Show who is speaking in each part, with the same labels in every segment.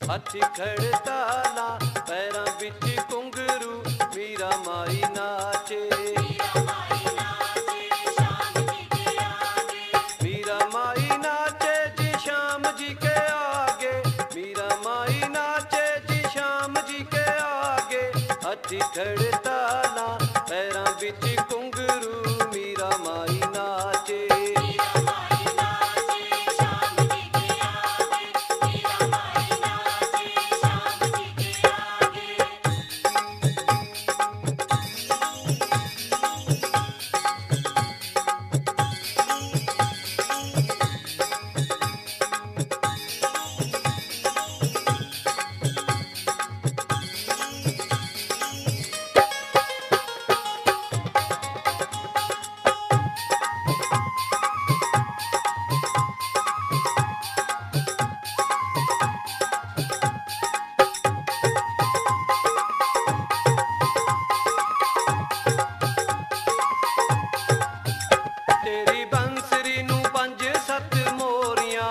Speaker 1: हथी खड़ताला पैरां बिच घुंघरू मीरा माई नाचे। मीरा माई नाचे जी श्याम जी के आगे, मीरा माई नाचे जी श्याम जी के आगे। हथी खड़ताला पैरां बिच घुंघरू मीरा माई नाचे। तेरी बंसरी नू पंज सत मोरियां,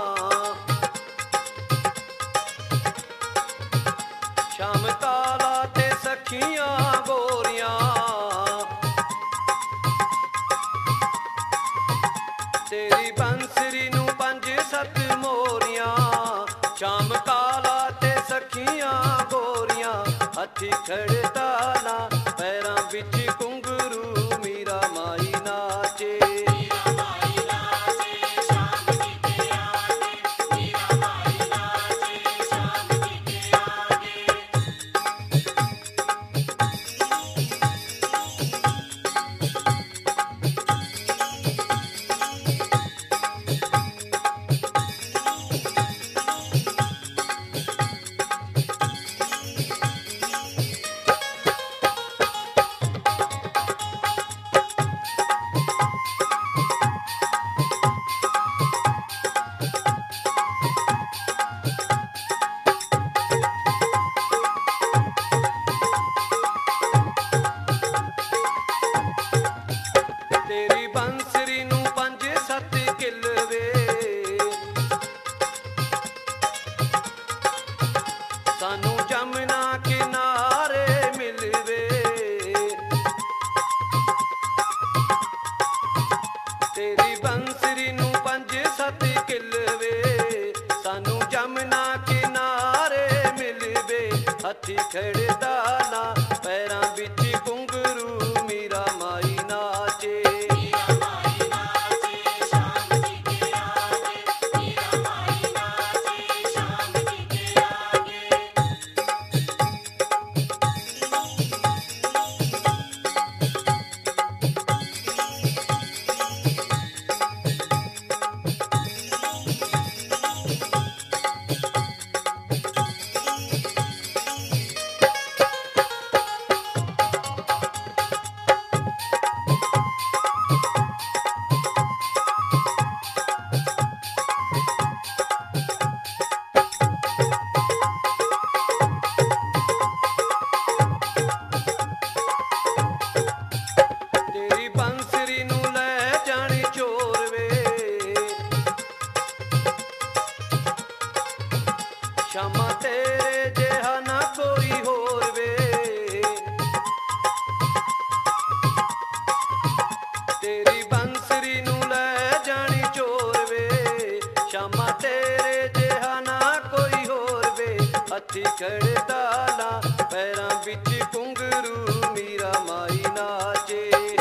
Speaker 1: श्याम ताला ते सखियां गोरियां। तेरी बंसरी नू पंज सत मोरियां, श्याम काला ते सखियां गोरियां। हथी खड़ताला पैरां बिच घुंघरू मीरा माई नाचे। तेरी बंसरी नू पंज सत किलवे, सानू जमुना किनारे मिलवे। तेरी बंसरी नू पंज सत किलवे, सानू जमुना किनारे मिलवे। हथी खड़ताला पैरां बिच घुंघरू मीरा माई नाचे। तेरी बंसरी नू ले जानी चोर वे, श्यामा तेरे जेहा ना कोई होर वे। तेरी बंसरी नू ले जानी चोर वे, श्यामा तेरे जेहा ना कोई होर वे। हथी खड़ताला पैरां बिच घुंघरू मीरा माई नाचे।